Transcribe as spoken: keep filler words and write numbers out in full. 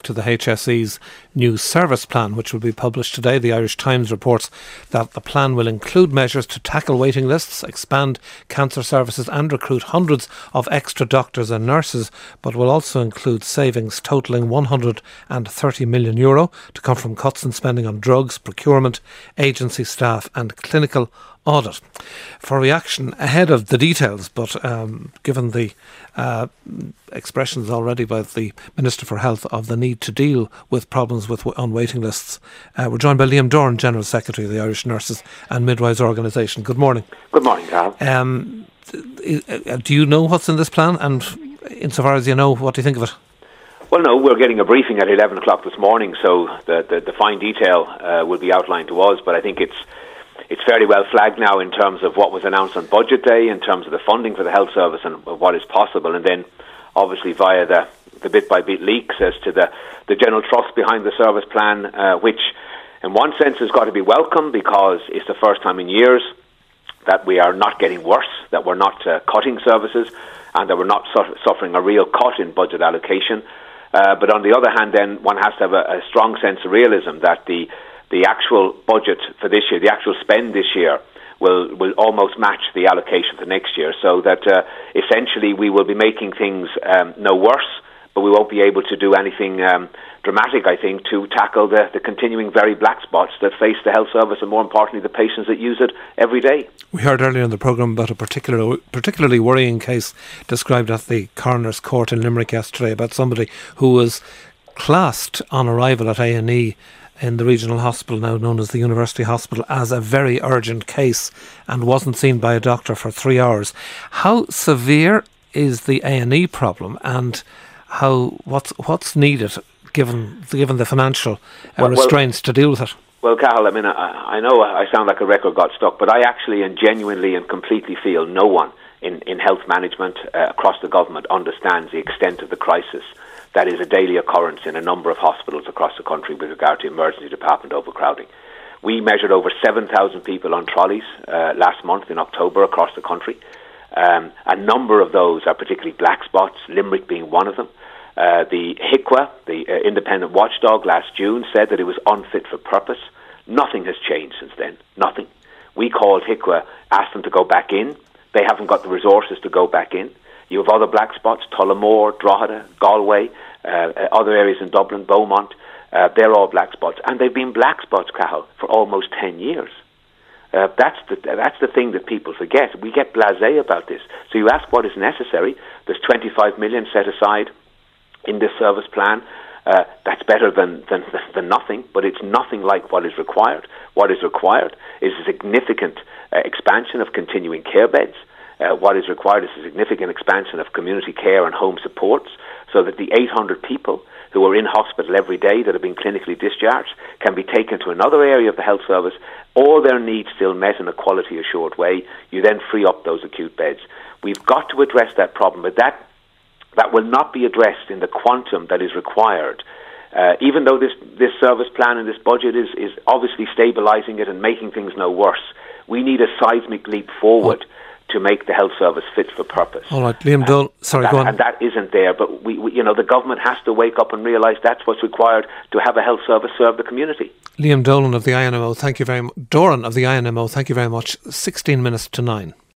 to the H S E's new service plan, which will be published today. The Irish Times reports that the plan will include measures to tackle waiting lists, expand cancer services and recruit hundreds of extra doctors and nurses, but will also include savings totalling one hundred thirty million euro to come from cuts in spending on drugs, procurement, agency staff and clinical audit. For reaction ahead of the details, but um, given the uh, expressions already by the Minister for Health of the need to deal with problems with on waiting lists, uh, we're joined by Liam Doran, General Secretary of the Irish Nurses and Midwives Organisation. Good morning. Good morning, Carl. Um, do you know what's in this plan, and insofar as you know, what do you think of it? Well, no, we're getting a briefing at eleven o'clock this morning, so the, the, the fine detail uh, will be outlined to us, but I think it's It's fairly well flagged now in terms of what was announced on Budget Day, in terms of the funding for the health service and what is possible, and then obviously via the, the bit-by-bit leaks as to the, the general trust behind the service plan, uh, which in one sense has got to be welcome because it's the first time in years that we are not getting worse, that we're not uh, cutting services, and that we're not su- suffering a real cut in budget allocation. Uh, but on the other hand, then one has to have a, a strong sense of realism that the the actual budget for this year, the actual spend this year, will will almost match the allocation for next year, so that uh, essentially we will be making things um, no worse, but we won't be able to do anything um, dramatic, I think, to tackle the, the continuing very black spots that face the health service and, more importantly, the patients that use it every day. We heard earlier in the programme about a particular, particularly worrying case described at the Coroner's Court in Limerick yesterday about somebody who was classed on arrival at A and E in the regional hospital, now known as the University Hospital, as a very urgent case and wasn't seen by a doctor for three hours. How severe is the A and E problem, and how what's what's needed given given the financial uh, well, restraints well, to deal with it? Well, Carol, I mean, I, I know I sound like a record got stuck, but I actually and genuinely and completely feel no one in, in health management uh, across the government understands the extent of the crisis that is a daily occurrence in a number of hospitals across the country with regard to emergency department overcrowding. We measured over seven thousand people on trolleys uh, last month in October across the country. Um, a number of those are particularly black spots, Limerick being one of them. Uh, the H I C W A, the uh, independent watchdog, last June said that it was unfit for purpose. Nothing has changed since then, nothing. We called H I C W A, asked them to go back in. They haven't got the resources to go back in. You have other black spots, Tullamore, Drogheda, Galway, uh, other areas in Dublin, Beaumont. Uh, they're all black spots. And they've been black spots, Cathal, for almost ten years. Uh, that's the that's the thing that people forget. We get blasé about this. So you ask what is necessary. There's twenty-five million set aside in this service plan. Uh, that's better than, than, than nothing, but it's nothing like what is required. What is required is a significant uh, expansion of continuing care beds. Uh, what is required is a significant expansion of community care and home supports so that the eight hundred people who are in hospital every day that have been clinically discharged can be taken to another area of the health service, all their needs still met in a quality assured way. You then free up those acute beds. We've got to address that problem, but that that will not be addressed in the quantum that is required. Uh, even though this, this service plan and this budget is, is obviously stabilising it and making things no worse, we need a seismic leap forward oh. to make the health service fit for purpose. All right, Liam Dole, sorry, that, go on. And that isn't there, but we, we, you know, the government has to wake up and realise that's what's required to have a health service serve the community. Liam Dolan of the I N M O, thank you very much. Doran of the I N M O, thank you very much. sixteen minutes to nine.